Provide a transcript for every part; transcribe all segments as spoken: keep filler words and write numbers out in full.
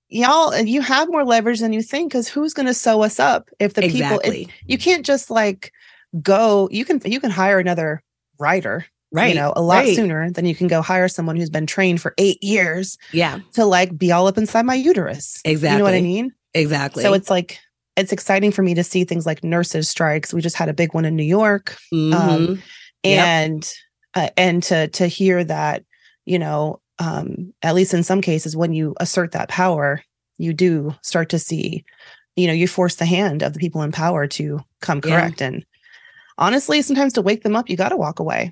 y'all, you have more leverage than you think, because who's going to sew us up if the exactly. people, it, you can't just like go, you can, you can hire another writer, right? You know, a lot right. sooner than you can go hire someone who's been trained for eight years. Yeah. To like be all up inside my uterus. Exactly. You know what I mean? Exactly. So it's like, it's exciting for me to see things like nurses strikes. We just had a big one in New York. Mm-hmm. Um, yep. and, uh, and to, to hear that, you know, um, at least in some cases, when you assert that power, you do start to see, you know, you force the hand of the people in power to come correct. Yeah. And honestly, sometimes to wake them up, you got to walk away.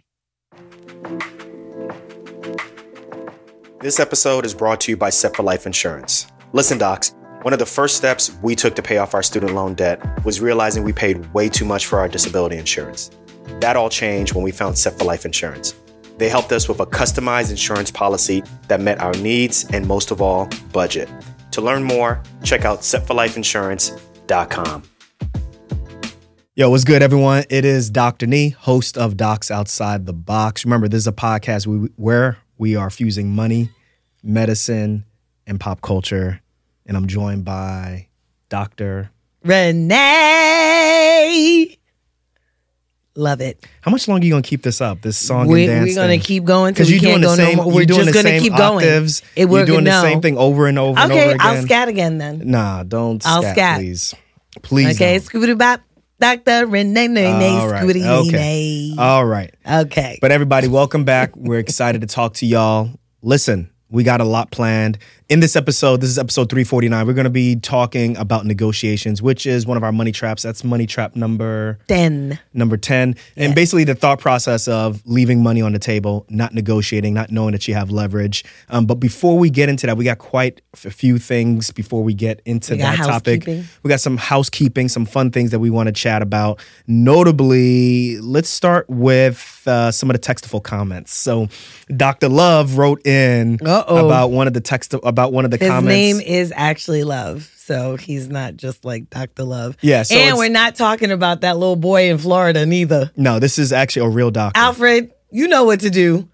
This episode is brought to you by Set for Life Insurance. Listen, docs, one of the first steps we took to pay off our student loan debt was realizing we paid way too much for our disability insurance. That all changed when we found Set for Life Insurance. They helped us with a customized insurance policy that met our needs and, most of all, budget. To learn more, check out set for life insurance dot com. Yo, what's good, everyone? It is Doctor Nee, host of Docs Outside the Box. Remember, this is a podcast we, where we are fusing money, medicine, and pop culture. And I'm joined by Doctor Renee. Love it. How much longer are you going to keep this up, this song we, and dance We're going to keep going because you're doing the same. No we're just going to keep octaves. going. It, you're doing the no. same thing over and over okay, and over again. I'll scat again then. Nah, don't I'll scat, scat. please. Please Okay, don't. Scooby Bop, Doctor Renee, Renee, All right. Scooby Okay. All right. Okay. But everybody, welcome back. We're excited to talk to y'all. Listen, we got a lot planned. In this episode, this is episode three forty-nine, we're going to be talking about negotiations, which is one of our money traps. That's money trap number ten. Number ten. And yes. basically the thought process of leaving money on the table, not negotiating, not knowing that you have leverage. Um, but before we get into that, we got quite a few things before we get into we that topic. We got some housekeeping, some fun things that we want to chat about. Notably, let's start with uh, some of the textful comments. So Doctor Love wrote in Uh-oh. about one of the text about one of the His comments. His name is actually Love, so he's not just like Doctor Love. Yeah, so and we're not talking about that little boy in Florida neither. No, this is actually a real doctor. Alfred, you know what to do.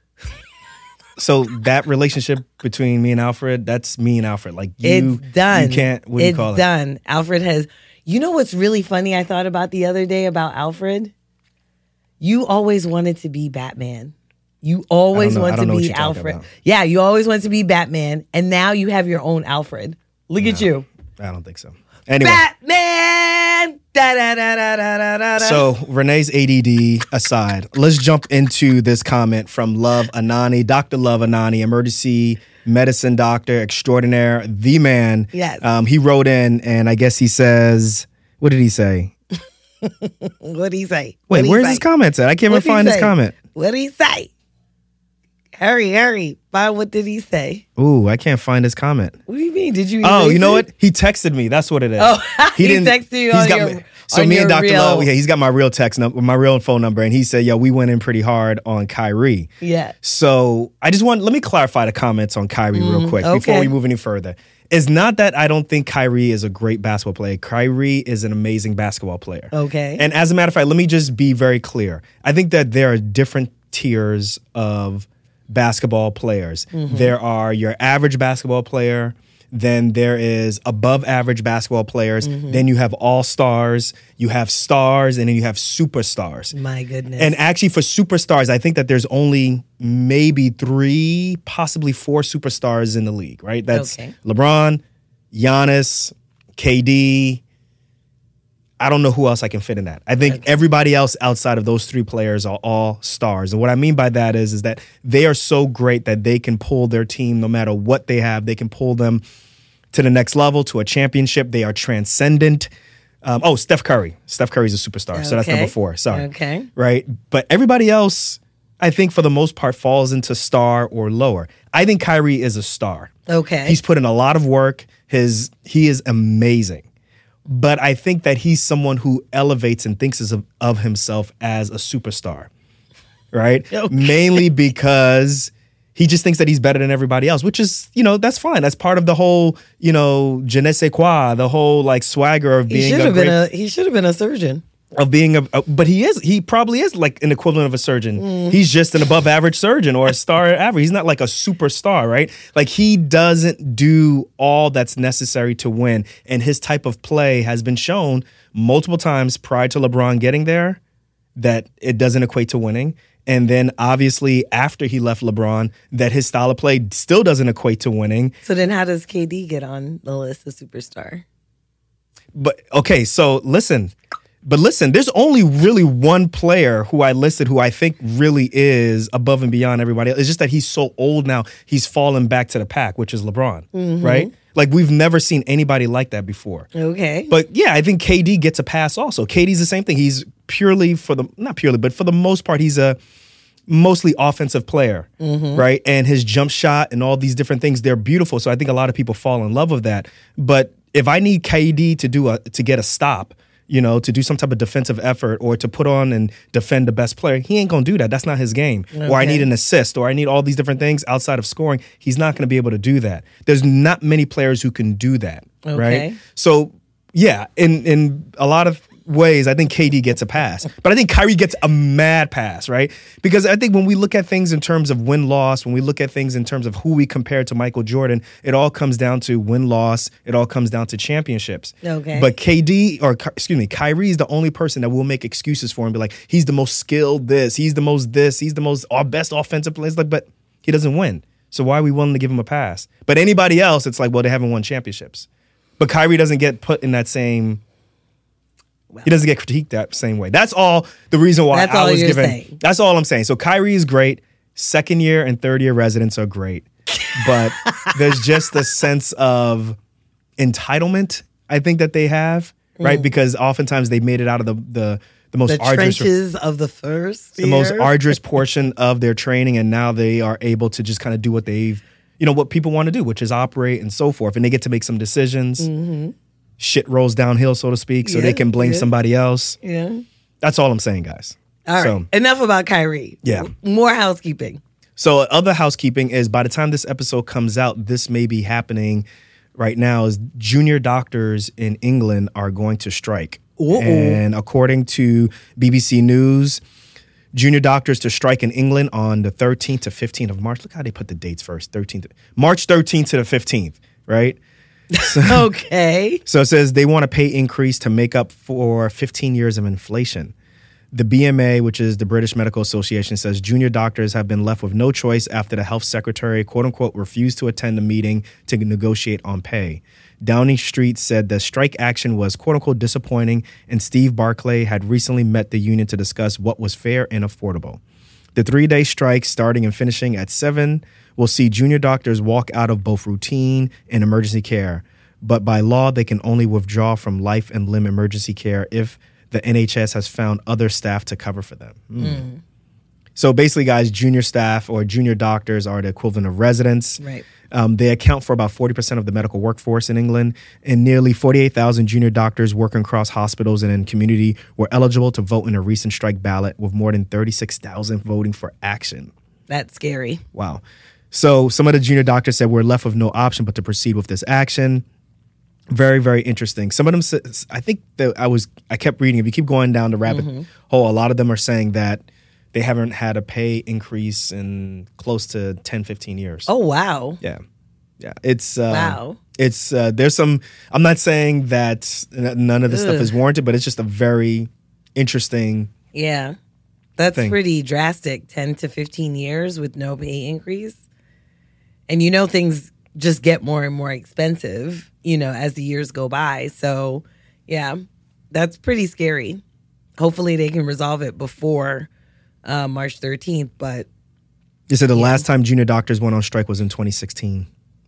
So that relationship between me and Alfred, that's me and Alfred. Like you, it's done. You can't. What do it's you call it? It's done. Alfred has. You know what's really funny? I thought about the other day about Alfred. You always wanted to be Batman. You always want to be Alfred. Yeah, you always want to be Batman, and now you have your own Alfred. Look no, at you. I don't think so. Anyway. Batman! Da, da, da, da, da, da, da. So, Renee's A D D aside, let's jump into this comment from Love Anani, Doctor Love Anani, emergency medicine doctor extraordinaire, the man. Yes. Um, he wrote in, and I guess he says, what did he say? What did he say? Wait, where's say? his comments at? I can't What'd even find say? his comment. What did he say? Hurry, hurry. Find what did he say? Ooh, I can't find his comment. What do you mean? Did you Oh, you know it? what? He texted me. That's what it is. Oh, he, he didn't texted you he's on got your, me, So on me your and Doctor real... Love, yeah, he's got my real text number, my real phone number, and he said, yo, we went in pretty hard on Kyrie. Yeah. So I just want, let me clarify the comments on Kyrie mm, real quick okay. before we move any further. It's not that I don't think Kyrie is a great basketball player. Kyrie is an amazing basketball player. Okay. And as a matter of fact, let me just be very clear. I think that there are different tiers of basketball players. Mm-hmm. There are your average basketball player. Then there is above average basketball players. Mm-hmm. Then you have all-stars, you have stars, and then you have superstars. My goodness. And actually for superstars, I think that there's only maybe three, possibly four superstars in the league, right? That's okay. LeBron, Giannis, K D. I don't know who else I can fit in that. I think okay. everybody else outside of those three players are all stars. And what I mean by that is, is that they are so great that they can pull their team no matter what they have. They can pull them to the next level, to a championship. They are transcendent. Um, oh, Steph Curry. Steph Curry's a superstar. Okay. So that's number four. Sorry. Okay. Right? But everybody else, I think for the most part, falls into star or lower. I think Kyrie is a star. Okay. He's put in a lot of work. His He is amazing. But I think that he's someone who elevates and thinks of, of himself as a superstar, right? Okay. Mainly because he just thinks that he's better than everybody else, which is, you know, that's fine. That's part of the whole, you know, je ne sais quoi, the whole like swagger of being he should a have great... been a He should have been a surgeon. of being a, a, but he is, he probably is like an equivalent of a surgeon. Mm. He's just an above average surgeon or a star average. He's not like a superstar, right? Like he doesn't do all that's necessary to win. And his type of play has been shown multiple times prior to LeBron getting there that it doesn't equate to winning. And then obviously after he left LeBron, that his style of play still doesn't equate to winning. So then how does K D get on the list of superstar? But okay, so listen, but listen, there's only really one player who I listed who I think really is above and beyond everybody else. It's just that he's so old now, he's fallen back to the pack, which is LeBron, mm-hmm. right? Like we've never seen anybody like that before. Okay. But yeah, I think K D gets a pass also. K D's the same thing. He's purely for the, not purely, but for the most part, he's a mostly offensive player, mm-hmm. right? And his jump shot and all these different things, they're beautiful. So I think a lot of people fall in love with that. But if I need K D to do a, to get a stop, you know, to do some type of defensive effort or to put on and defend the best player, he ain't going to do that. That's not his game. Okay. Or I need an assist or I need all these different things outside of scoring. He's not going to be able to do that. There's not many players who can do that, okay. right? So, yeah, in, in a lot of ways, I think K D gets a pass. But I think Kyrie gets a mad pass, right? Because I think when we look at things in terms of win-loss, when we look at things in terms of who we compare to Michael Jordan, it all comes down to win-loss. It all comes down to championships. Okay. But K D, or excuse me, Kyrie is the only person that will make excuses for him, be like, he's the most skilled this, he's the most this, he's the most our best offensive player. It's like, but he doesn't win. So why are we willing to give him a pass? But anybody else, it's like, well, they haven't won championships. But Kyrie doesn't get put in that same... Well, he doesn't get critiqued that same way. That's all the reason why that's I all was you're given. Saying. That's all I'm saying. So Kyrie is great. Second year and third year residents are great. But there's just a sense of entitlement, I think, that they have, right? Mm. Because oftentimes they made it out of the the, the most the arduous trenches of the first the year. most arduous portion of their training, and now they are able to just kind of do what they've, you know, what people want to do, which is operate and so forth. And they get to make some decisions. Mm-hmm. Shit rolls downhill, so to speak, so yeah, they can blame yeah. somebody else. Yeah. That's all I'm saying, guys. All right. So, enough about Kyrie. Yeah. More housekeeping. So other housekeeping is by the time this episode comes out, this may be happening right now, is junior doctors in England are going to strike. Uh-oh. And according to B B C News, junior doctors to strike in England on the thirteenth to fifteenth of March. Look how they put the dates first. thirteenth, March thirteenth to the fifteenth, right? So, okay. So it says they want a pay increase to make up for fifteen years of inflation. The B M A, which is the British Medical Association, says junior doctors have been left with no choice after the health secretary, quote unquote, refused to attend the meeting to negotiate on pay. Downing Street said the strike action was, quote unquote, disappointing, and Steve Barclay had recently met the union to discuss what was fair and affordable. The three-day strike, starting and finishing at seven, will see junior doctors walk out of both routine and emergency care. But by law, they can only withdraw from life and limb emergency care if the N H S has found other staff to cover for them. Mm. Mm. So basically, guys, junior staff or junior doctors are the equivalent of residents. Right. Um, they account for about forty percent of the medical workforce in England, and nearly forty-eight thousand junior doctors working across hospitals and in community were eligible to vote in a recent strike ballot, with more than thirty-six thousand voting for action. That's scary. Wow. So some of the junior doctors said we're left with no option but to proceed with this action. Very, very interesting. Some of them, I think that I was, I kept reading. If you keep going down the rabbit mm-hmm. hole, a lot of them are saying that they haven't had a pay increase in close to ten, fifteen years. Oh, wow. Yeah. Yeah. It's, uh, wow. It's, uh, there's some, I'm not saying that none of this Ugh. stuff is warranted, but it's just a very interesting. Yeah. That's thing. Pretty drastic. ten to fifteen years with no pay increase. And you know, things just get more and more expensive, you know, as the years go by. So, yeah, that's pretty scary. Hopefully they can resolve it before uh, March thirteenth, but... You said the yeah. last time junior doctors went on strike was in twenty sixteen.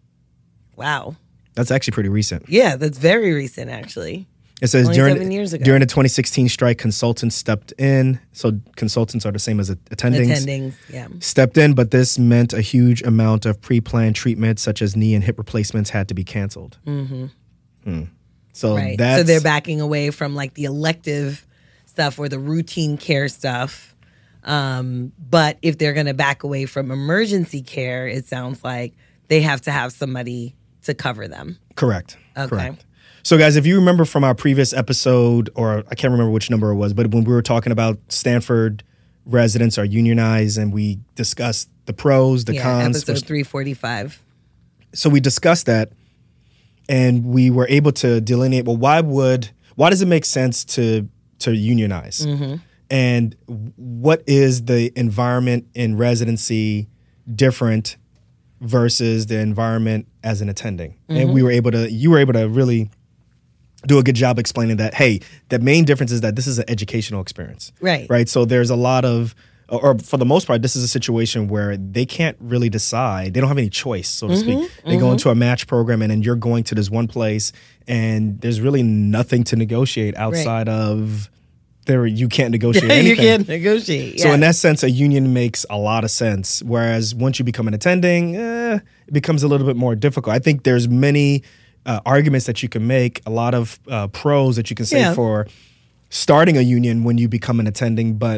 Wow. That's actually pretty recent. Yeah, that's very recent, actually. It says during, years ago. during the twenty sixteen strike, consultants stepped in. So consultants are the same as attendings. Attendings, yeah. Stepped in, but this meant a huge amount of pre-planned treatments, such as knee and hip replacements, had to be canceled. Mm-hmm. Hmm. So right. that's... So they're backing away from like the elective stuff or the routine care stuff. Um, but if they're going to back away from emergency care, it sounds like they have to have somebody to cover them. Correct. Okay. Correct. So, guys, if you remember from our previous episode, or I can't remember which number it was, but when we were talking about Stanford residents are unionized, and we discussed the pros, the yeah, cons. Episode for, three forty-five. So we discussed that, and we were able to delineate, well, why would, why does it make sense to to unionize? Mm-hmm. And what is the environment in residency different versus the environment as an attending? Mm-hmm. And we were able to, you were able to really do a good job explaining that, hey, the main difference is that this is an educational experience. Right. Right. So there's a lot of, or for the most part, this is a situation where they can't really decide. They don't have any choice, so to mm-hmm, speak. They mm-hmm. go into a match program, and then you're going to this one place, and there's really nothing to negotiate outside right. of there. You can't negotiate anything. You can't negotiate. So yeah. in that sense, a union makes a lot of sense. Whereas once you become an attending, eh, it becomes a little bit more difficult. I think there's many uh, arguments that you can make, a lot of uh, pros that you can say yeah. for starting a union when you become an attending, but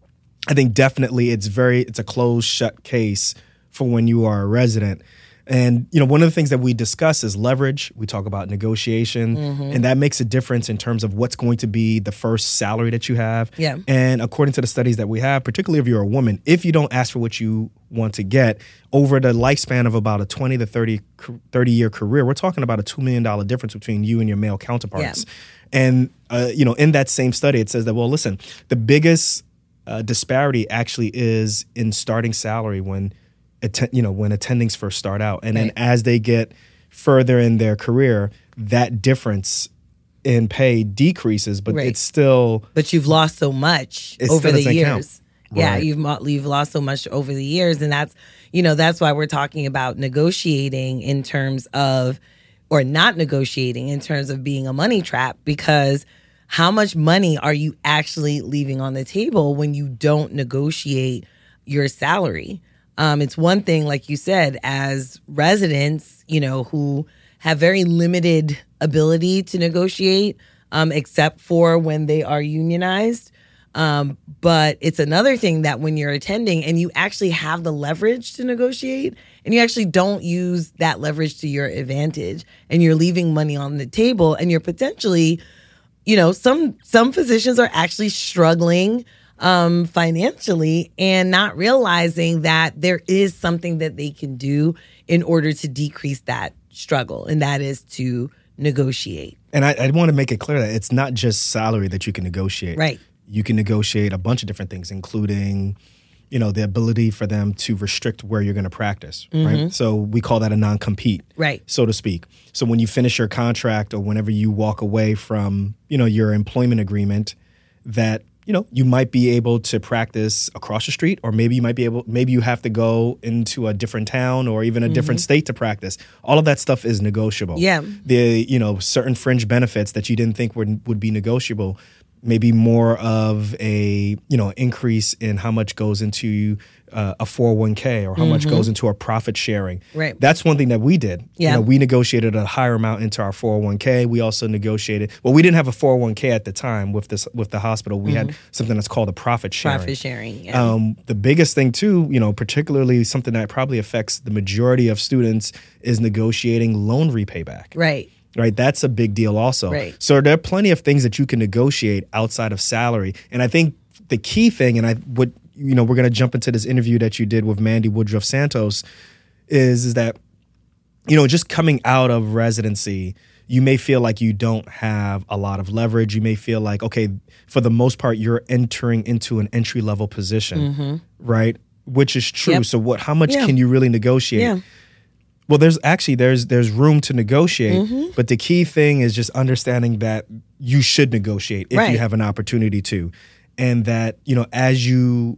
I think definitely it's very, it's a closed shut case for when you are a resident. And, you know, one of the things that we discuss is leverage. We talk about negotiation, mm-hmm. and that makes a difference in terms of what's going to be the first salary that you have. Yeah. And according to the studies that we have, particularly if you're a woman, if you don't ask for what you want to get over the lifespan of about a twenty to thirty, thirty year career, we're talking about a two million dollars difference between you and your male counterparts. Yeah. And, uh, you know, in that same study, it says that, well, listen, the biggest Uh, disparity actually is in starting salary when, att- you know, when attendings first start out, and right. then as they get further in their career, that difference in pay decreases, but right. it's still. But you've lost so much over the years. Count. Yeah, right. you've you've lost so much over the years, and that's you know that's why we're talking about negotiating in terms of, or not negotiating in terms of being a money trap, because how much money are you actually leaving on the table when you don't negotiate your salary? Um, it's one thing, like you said, as residents, you know, who have very limited ability to negotiate, um, except for when they are unionized. Um, but it's another thing that when you're attending and you actually have the leverage to negotiate, and you actually don't use that leverage to your advantage, and you're leaving money on the table, and you're potentially, you know, some some physicians are actually struggling um, financially and not realizing that there is something that they can do in order to decrease that struggle, and that is to negotiate. And I, I want to make it clear that it's not just salary that you can negotiate. Right. You can negotiate a bunch of different things, including, you know, the ability for them to restrict where you're going to practice, mm-hmm. right? So we call that a non-compete, right, so to speak. So when you finish your contract, or whenever you walk away from, you know, your employment agreement, that, you know, you might be able to practice across the street, or maybe you might be able, maybe you have to go into a different town or even a mm-hmm. different state to practice. All of that stuff is negotiable. Yeah. The, you know, certain fringe benefits that you didn't think would would be negotiable, maybe more of a, you know, increase in how much goes into uh, a four oh one k, or how mm-hmm. much goes into a profit sharing. Right. That's one thing that we did. Yeah. You know, we negotiated a higher amount into our four oh one k. We also negotiated, well, we didn't have a four oh one k at the time with this with the hospital. We mm-hmm. had something that's called a profit sharing. Profit sharing, yeah. Um, the biggest thing too, you know, particularly something that probably affects the majority of students, is negotiating loan repayback. Right. Right, that's a big deal also. Right. So there are plenty of things that you can negotiate outside of salary. And I think the key thing, and I would, you know, we're going to jump into this interview that you did with Mandy Woodruff Santos, is, is that, you know, just coming out of residency, you may feel like you don't have a lot of leverage. You may feel like, okay, for the most part, you're entering into an entry level position, mm-hmm. right? Which is true. Yep. So what? How much yeah. can you really negotiate? Yeah. Well, there's actually there's there's room to negotiate, mm-hmm. but the key thing is just understanding that you should negotiate if right. you have an opportunity to, and that, you know, as you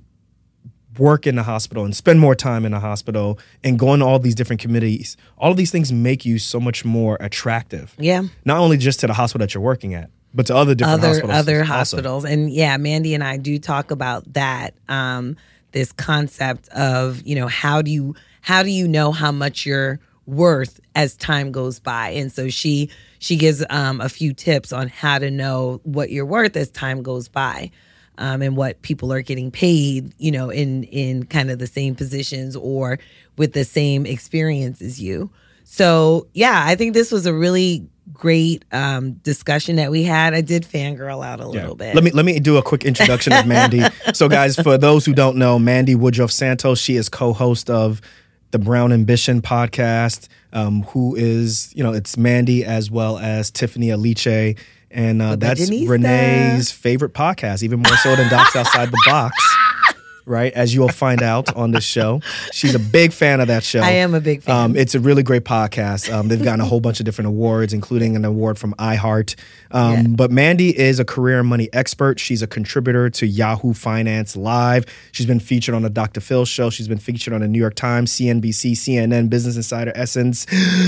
work in the hospital and spend more time in the hospital and go on all these different committees, all of these things make you so much more attractive. Yeah. Not only just to the hospital that you're working at, but to other different other, hospitals. Other also. hospitals. And yeah, Mandy and I do talk about that, um, this concept of, you know, how do you how do you know how much you're worth as time goes by? And so she she gives um, a few tips on how to know what you're worth as time goes by, um, and what people are getting paid, you know, in in kind of the same positions or with the same experience as you. So, yeah, I think this was a really great um, discussion that we had. I did fangirl out a little yeah. bit. Let me let me do a quick introduction of Mandy. So, guys, for those who don't know, Mandy Woodruff Santos, she is co-host of the Brown Ambition podcast, um, who is, you know, it's Mandy as well as Tiffany Aliche. And uh, that's Renee's favorite podcast, even more so than Docs Outside the Box. Right, as you'll find out on this show. She's a big fan of that show. I am a big fan. Um, it's a really great podcast. Um, they've gotten a whole bunch of different awards, including an award from iHeart. Um, yeah. But Mandy is a career and money expert. She's a contributor to Yahoo Finance Live. She's been featured on the Doctor Phil show. She's been featured on the New York Times, C N B C, C N N, Business Insider, Essence,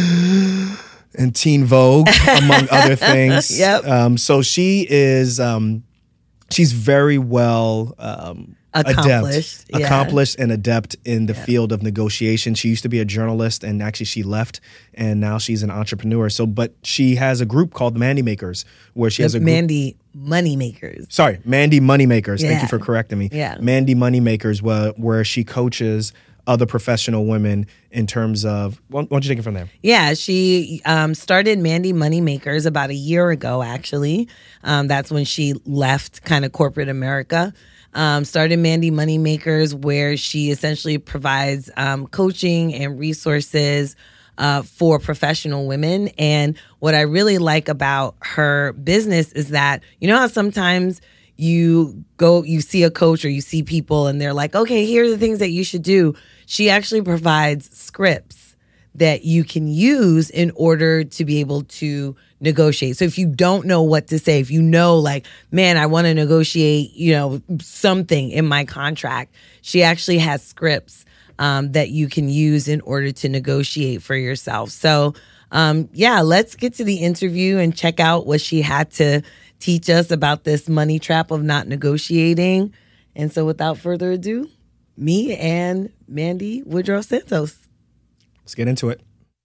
and Teen Vogue, among other things. Yep. Um, so she is, um, she's very well... Um, Accomplished, adept, yeah. accomplished and adept in the yeah. field of negotiation. She used to be a journalist, and actually she left, and now she's an entrepreneur. So, but she has a group called Mandy Makers, where she the has a group, Mandy Money Makers. Sorry, Mandy Money Makers. Yeah. Thank you for correcting me. Yeah, Mandy Money Makers, where where she coaches other professional women in terms of. Why don't you take it from there? Yeah, she um, started Mandy Money Makers about a year ago. Actually, um, that's when she left kind of corporate America. Um, started Mandy Money Makers, where she essentially provides um, coaching and resources uh, for professional women. And what I really like about her business is that, you know how sometimes you go, you see a coach or you see people and they're like, okay, here are the things that you should do. She actually provides scripts that you can use in order to be able to negotiate. So if you don't know what to say, if you know, like, man, I want to negotiate, you know, something in my contract, she actually has scripts um, that you can use in order to negotiate for yourself. So, um, yeah, let's get to the interview and check out what she had to teach us about this money trap of not negotiating. And so without further ado, me and Mandy Woodruff Santos. Let's get into it.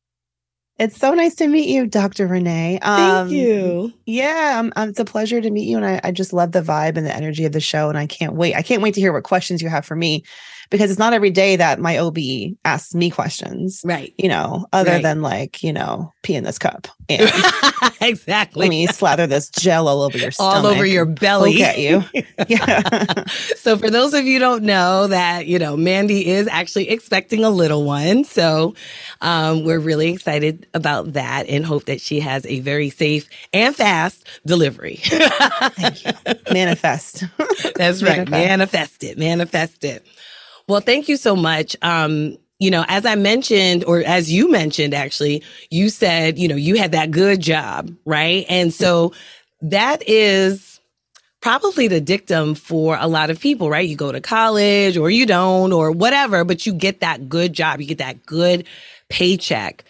It's so nice to meet you, Doctor Renee. Um, Thank you. Yeah, um, um, it's a pleasure to meet you. And I, I just love the vibe and the energy of the show. And I can't wait. I can't wait to hear what questions you have for me, because it's not every day that my O B asks me questions. Right. You know, other right. than like, you know, pee in this cup. And exactly. Let me slather this gel all over your stomach. All over your belly. Look at you. Yeah. So for those of you who don't know that, you know, Mandy is actually expecting a little one. So um, we're really excited about that and hope that she has a very safe and fast delivery. Thank you. Manifest. That's right. Manifest. Manifest it. Manifest it. Well, thank you so much. Um, you know, as I mentioned, or as you mentioned, actually, you said, you know, you had that good job, right? And so that is probably the dictum for a lot of people, right? You go to college or you don't or whatever, but you get that good job. You get that good paycheck.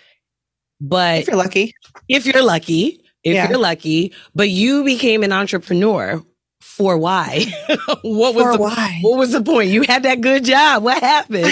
But if you're lucky, if you're lucky, if yeah. you're lucky, but you became an entrepreneur. For why? what was For the, why? What was the point? You had that good job. What happened?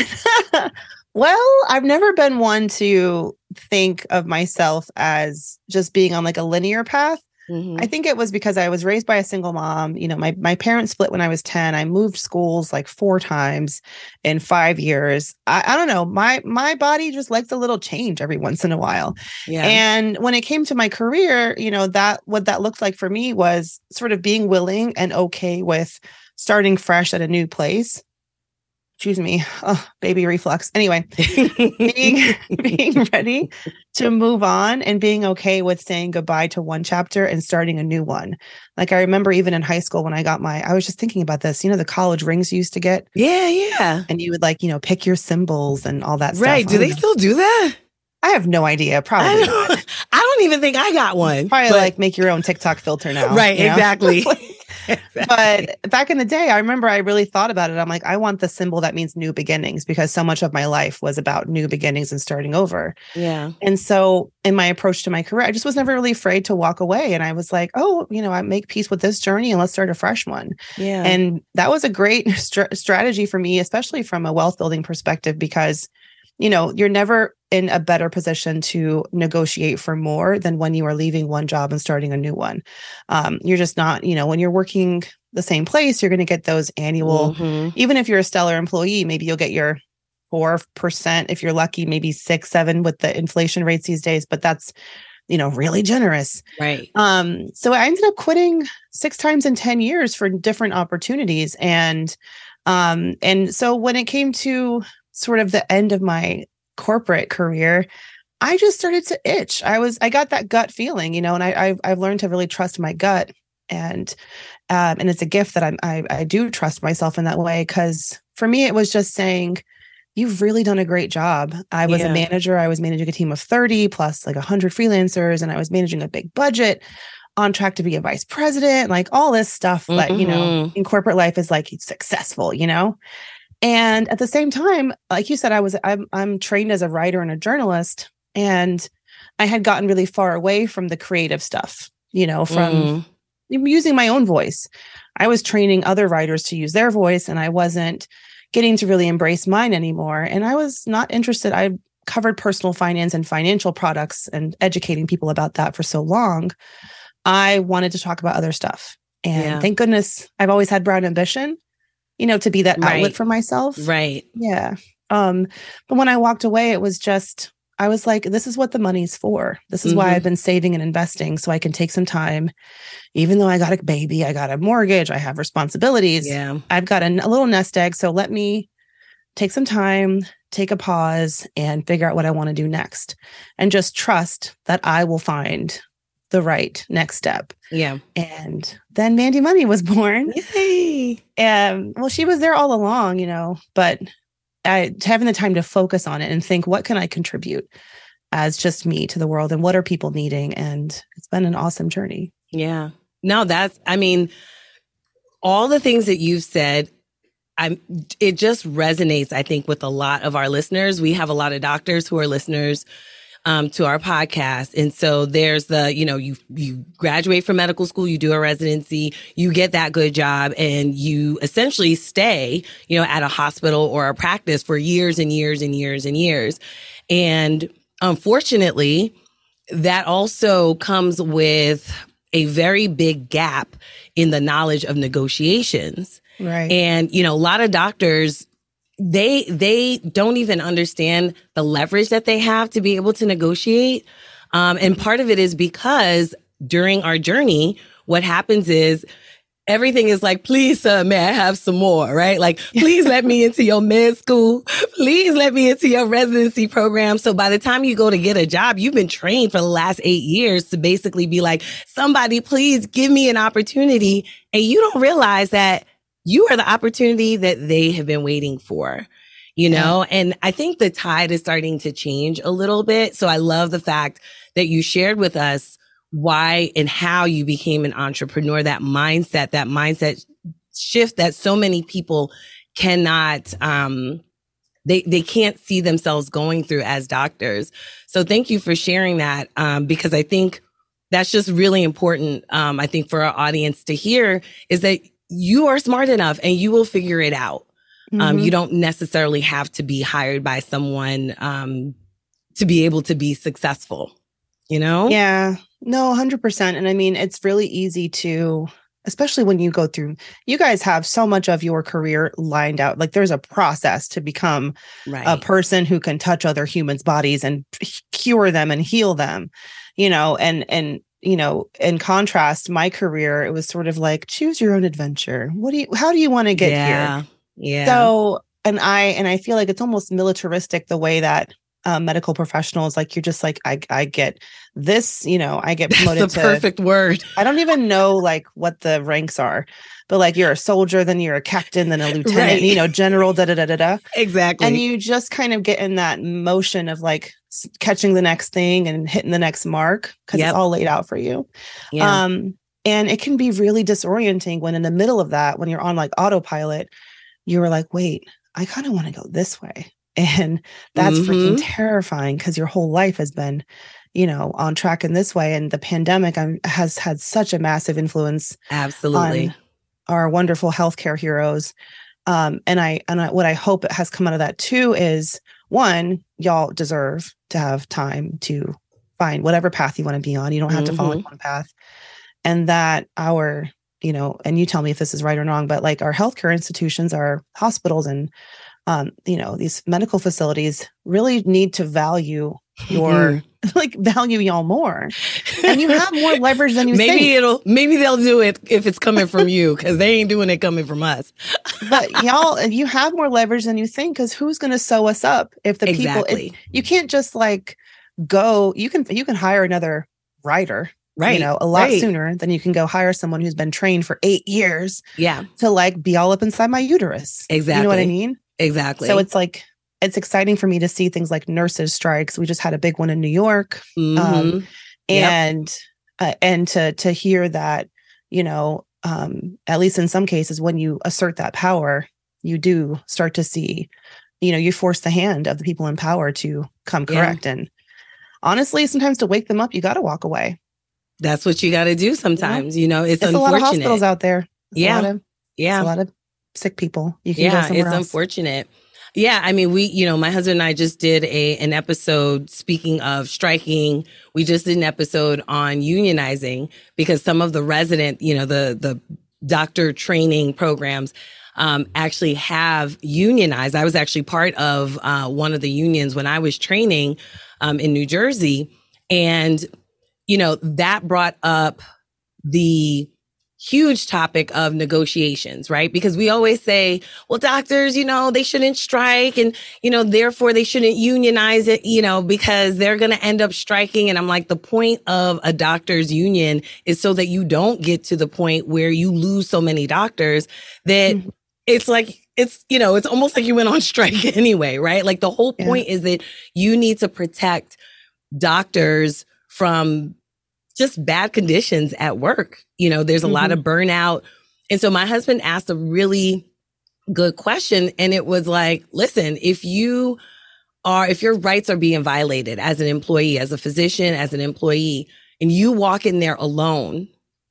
Well, I've never been one to think of myself as just being on like a linear path. Mm-hmm. I think it was because I was raised by a single mom. You know, my, my parents split when I was ten. I moved schools like four times in five years. I, I don't know. My, my body just likes a little change every once in a while. Yeah. And when it came to my career, you know, that what that looked like for me was sort of being willing and okay with starting fresh at a new place. Excuse me, oh, baby reflux. Anyway, being, being ready to move on and being okay with saying goodbye to one chapter and starting a new one. Like I remember even in high school when I got my, I was just thinking about this, you know, the college rings you used to get? Yeah, yeah. And you would like, you know, pick your symbols and all that right. stuff. Right. Do they know. Still do that? I have no idea. Probably I don't, not. I don't even think I got one. Probably but... like make your own TikTok filter now. Right, exactly. exactly. But back in the day, I remember I really thought about it. I'm like, I want the symbol that means new beginnings, because so much of my life was about new beginnings and starting over. Yeah. And so in my approach to my career, I just was never really afraid to walk away. And I was like, oh, you know, I make peace with this journey and let's start a fresh one. Yeah. And that was a great st- strategy for me, especially from a wealth building perspective, because you know, you're never in a better position to negotiate for more than when you are leaving one job and starting a new one. Um, you're just not, you know, when you're working the same place, you're going to get those annual, mm-hmm. even if you're a stellar employee, maybe you'll get your four percent if you're lucky, maybe six, seven with the inflation rates these days, but that's, you know, really generous. Right. Um, so I ended up quitting six times in ten years for different opportunities. And, um, and so when it came to sort of the end of my corporate career, I just started to itch. I was, I got that gut feeling, you know, and I, I've, I've learned to really trust my gut. And, um, and it's a gift that I'm, I, I do trust myself in that way. Cause for me, it was just saying, you've really done a great job. I was yeah. a manager. I was managing a team of thirty plus like a hundred freelancers, and I was managing a big budget, on track to be a vice president, like all this stuff mm-hmm. that, you know, in corporate life is like successful, you know? And at the same time, like you said, I was, I'm, I'm trained as a writer and a journalist, and I had gotten really far away from the creative stuff, you know, from mm. using my own voice. I was training other writers to use their voice, and I wasn't getting to really embrace mine anymore. And I was not interested. I covered personal finance and financial products and educating people about that for so long. I wanted to talk about other stuff. And yeah. thank goodness I've always had broad ambition, you know, to be that right. outlet for myself. Right. Yeah. Um, but when I walked away, it was just, I was like, this is what the money's for. This is mm-hmm. why I've been saving and investing, so I can take some time. Even though I got a baby, I got a mortgage, I have responsibilities. Yeah. I've got a, a little nest egg. So let me take some time, take a pause, and figure out what I want to do next. And just trust that I will find the right next step. Yeah. And then Mandy Money was born. Yay. And well, she was there all along, you know, but I, having the time to focus on it and think, what can I contribute as just me to the world, and what are people needing? And it's been an awesome journey. Yeah. No, that's, I mean, all the things that you've said, I'm, it just resonates, I think, with a lot of our listeners. We have a lot of doctors who are listeners um, to our podcast. And so there's the, you know, you, you graduate from medical school, you do a residency, you get that good job, and you essentially stay, you know, at a hospital or a practice for years and years and years and years. And unfortunately, that also comes with a very big gap in the knowledge of negotiations. Right. And, you know, a lot of doctors, they they don't even understand the leverage that they have to be able to negotiate. Um, and part of it is because during our journey, what happens is everything is like, please, sir, may I have some more, right? Like, please let me into your med school. Please let me into your residency program. So by the time you go to get a job, you've been trained for the last eight years to basically be like, somebody, please give me an opportunity. And you don't realize that you are the opportunity that they have been waiting for, you know? Yeah. And I think the tide is starting to change a little bit. So I love the fact that you shared with us why and how you became an entrepreneur, that mindset, that mindset shift that so many people cannot, um, they, they can't see themselves going through as doctors. So thank you for sharing that. Um, because I think that's just really important. Um, I think for our audience to hear is that you are smart enough and you will figure it out. Mm-hmm. Um, you don't necessarily have to be hired by someone, um, to be able to be successful, you know? Yeah, no, one hundred percent. And I mean, it's really easy to, especially when you go through, you guys have so much of your career lined out. Like there's a process to become right. a person who can touch other humans' bodies and cure them and heal them, you know, and, and, you know, in contrast, my career, it was sort of like, choose your own adventure. What do you, how do you want to get yeah. here? Yeah. So, and I, and I feel like it's almost militaristic the way that um, medical professionals, like, you're just like, I, I get this, you know, I get promoted That's the to perfect word. I don't even know like what the ranks are, but like you're a soldier, then you're a captain, then a lieutenant, right. you know, general, da, da, da, da, da. Exactly. And you just kind of get in that motion of like catching the next thing and hitting the next mark because yep. it's all laid out for you. Yeah. Um, and it can be really disorienting when in the middle of that, when you're on like autopilot, you were like, wait, I kind of want to go this way. And that's mm-hmm. freaking terrifying because your whole life has been, you know, on track in this way. And the pandemic um, has had such a massive influence. Absolutely. On our wonderful healthcare heroes. Um, and I, and I, what I hope it has come out of that too is, one, y'all deserve to have time to find whatever path you want to be on. You don't have mm-hmm. to follow one path. And that our, you know, and you tell me if this is right or wrong, but like our healthcare institutions, our hospitals and um, you know, these medical facilities really need to value your like value y'all more, and you have more leverage than you maybe think. it'll maybe they'll do it if it's coming from you, because they ain't doing it coming from us. But y'all, you have more leverage than you think, because who's going to sew us up if the exactly. people? It, you can't just like go. You can you can hire another writer, right? You know, a lot right. sooner than you can go hire someone who's been trained for eight years. Yeah, to like be all up inside my uterus. Exactly. You know what I mean? Exactly. So it's like, it's exciting for me to see things like nurses strikes. We just had a big one in New York. Mm-hmm. Um, yep. and, uh, and to, to hear that, you know, um, at least in some cases, when you assert that power, you do start to see, you know, you force the hand of the people in power to come correct. Yeah. And honestly, sometimes to wake them up, you got to walk away. That's what you got to do sometimes. You know, you know it's, it's unfortunate. A lot of hospitals out there. It's yeah. A lot of, yeah. A lot of sick people. You can yeah, go somewhere it's else. Unfortunate. Yeah, I mean, we, you know, my husband and I just did a an episode, speaking of striking. We just did an episode on unionizing, because some of the resident, you know, the the doctor training programs um, actually have unionized. I was actually part of uh, one of the unions when I was training um, in New Jersey, and you know, that brought up the huge topic of negotiations, right? Because we always say, well, doctors, you know, they shouldn't strike, and, you know, therefore they shouldn't unionize it, you know, because they're going to end up striking. And I'm like, the point of a doctor's union is so that you don't get to the point where you lose so many doctors that mm-hmm. it's like, it's, you know, it's almost like you went on strike anyway, right? Like the whole point yeah. is that you need to protect doctors from just bad conditions at work. You know, there's a mm-hmm. lot of burnout. And so my husband asked a really good question. And it was like, listen, if you are, if your rights are being violated as an employee, as a physician, as an employee, and you walk in there alone,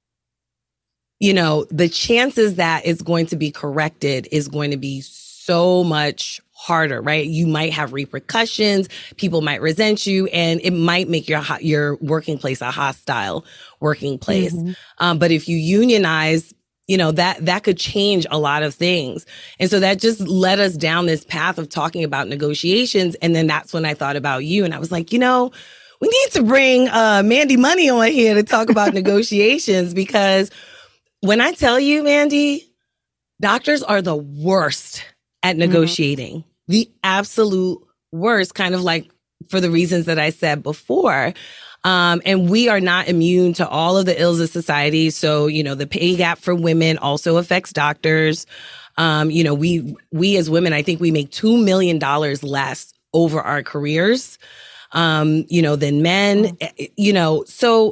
you know, the chances that it's going to be corrected is going to be so much harder, right? You might have repercussions. People might resent you, and it might make your your working place a hostile working place. Mm-hmm. Um, but if you unionize, you know, that that could change a lot of things. And so that just led us down this path of talking about negotiations. And then that's when I thought about you, and I was like, you know, we need to bring uh, Mandy Money on here to talk about negotiations, because when I tell you, Mandy, doctors are the worst at negotiating. Mm-hmm. The absolute worst, kind of like for the reasons that I said before. Um, and we are not immune to all of the ills of society. So, you know, the pay gap for women also affects doctors. Um, you know, we, we as women, I think we make two million dollars less over our careers, um, you know, than men, mm-hmm. you know. So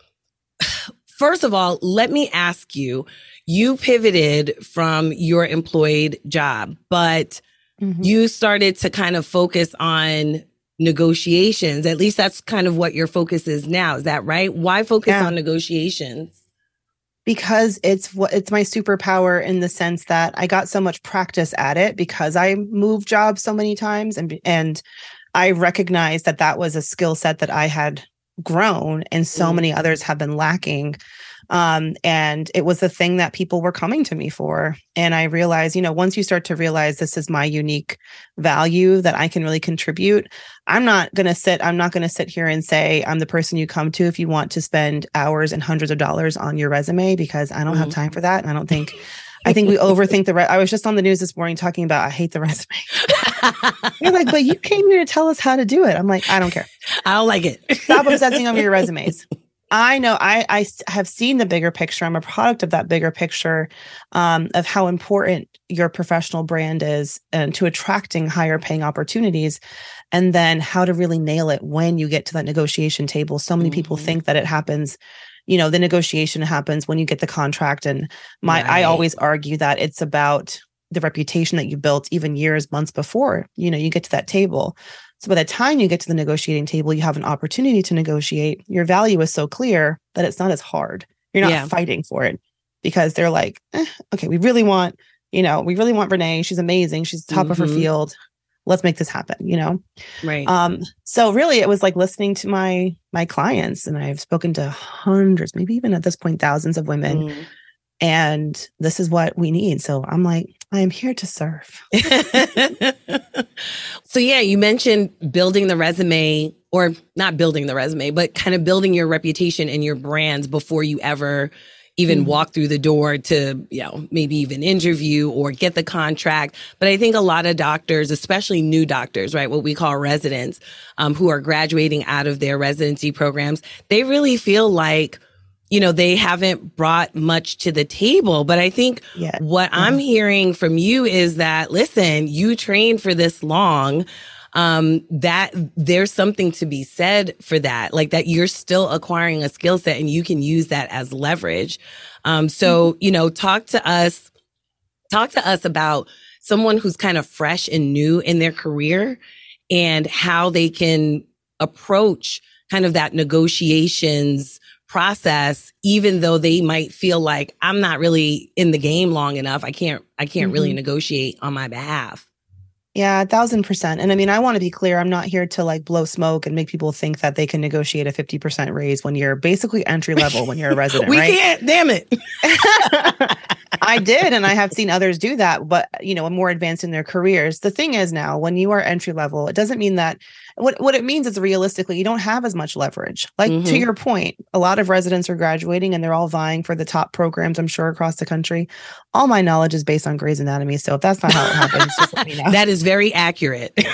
first of all, let me ask you, you pivoted from your employed job, but mm-hmm. you started to kind of focus on negotiations. At least that's kind of what your focus is now. Is that right? Why focus yeah. on negotiations? Because it's what it's my superpower, in the sense that I got so much practice at it because I moved jobs so many times, and and I recognized that that was a skill set that I had grown, and so mm-hmm. many others have been lacking. Um, and it was the thing that people were coming to me for. And I realized, you know, once you start to realize this is my unique value that I can really contribute, I'm not going to sit, I'm not going to sit here and say, I'm the person you come to if you want to spend hours and hundreds of dollars on your resume, because I don't mm-hmm. have time for that. And I don't think, I think we overthink the, re- I was just on the news this morning talking about, I hate the resume. You're like, but you came here to tell us how to do it. I'm like, I don't care. I don't like it. Stop obsessing over your resumes. I know I, I have seen the bigger picture. I'm a product of that bigger picture, um, of how important your professional brand is, and to attracting higher paying opportunities, and then how to really nail it when you get to that negotiation table. So many mm-hmm. people think that it happens, you know, the negotiation happens when you get the contract. And my, right. I always argue that it's about the reputation that you built even years, months before, you know, you get to that table. So by the time you get to the negotiating table, you have an opportunity to negotiate. Your value is so clear that it's not as hard. You're not yeah. fighting for it, because they're like, eh, okay, we really want, you know, we really want Renee. She's amazing. She's top mm-hmm. of her field. Let's make this happen, you know? Right. Um, so really it was like listening to my, my clients, and I've spoken to hundreds, maybe even at this point, thousands of women. Mm. And this is what we need. So I'm like, I am here to serve. So yeah, you mentioned building the resume, or not building the resume, but kind of building your reputation and your brands before you ever even mm-hmm. walk through the door to, you know, maybe even interview or get the contract. But I think a lot of doctors, especially new doctors, right, what we call residents, um, who are graduating out of their residency programs, they really feel like, you know, they haven't brought much to the table. But I think yeah. what yeah. I'm hearing from you is that, listen, you trained for this long, um, that there's something to be said for that, like that you're still acquiring a skill set and you can use that as leverage. Um, so, mm-hmm. you know, talk to us, talk to us about someone who's kind of fresh and new in their career and how they can approach kind of that negotiations process, even though they might feel like I'm not really in the game long enough. I can't, I can't mm-hmm. really negotiate on my behalf. Yeah, a thousand percent. And I mean, I want to be clear. I'm not here to like blow smoke and make people think that they can negotiate a fifty percent raise when you're basically entry level when you're a resident. we right? can't, damn it. I did. And I have seen others do that, but you know, more advanced in their careers. The thing is now, when you are entry level, it doesn't mean that what, what it means is realistically, you don't have as much leverage. Like mm-hmm. to your point, a lot of residents are graduating and they're all vying for the top programs, I'm sure, across the country. All my knowledge is based on Grey's Anatomy. So if that's not how it happens, just let me know. That is very accurate. Okay.